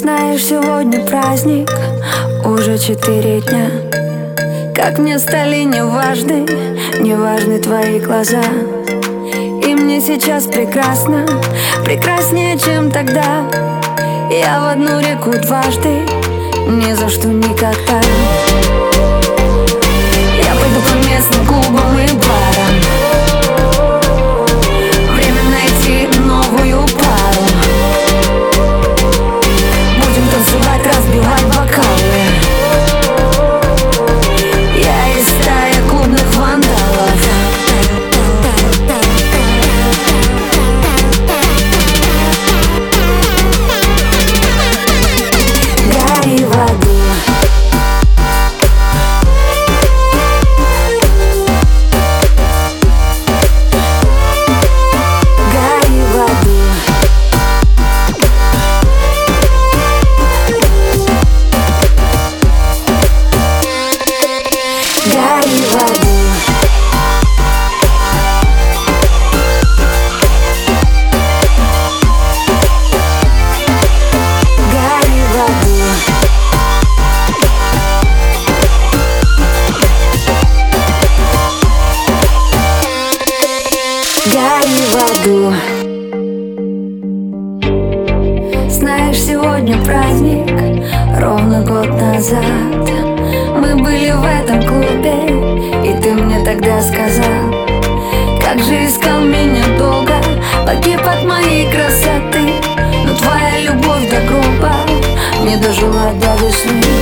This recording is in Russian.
Знаешь, сегодня праздник, уже 4 дня. Как мне стали неважны твои глаза. И мне сейчас прекрасно, прекраснее, чем тогда. Я в одну реку дважды, ни за что никогда. Я пойду по местным клубам и барам. Время найти новую пару. Будем танцевать, разбивать бокалы. Я из стаи клубных вандалов. Гори в аду. Знаешь, сегодня праздник, ровно год назад мы были в этом клубе, и ты мне тогда сказал: как же искал меня долго, погиб от моей красоты. Но твоя любовь до гроба не дожила до весны.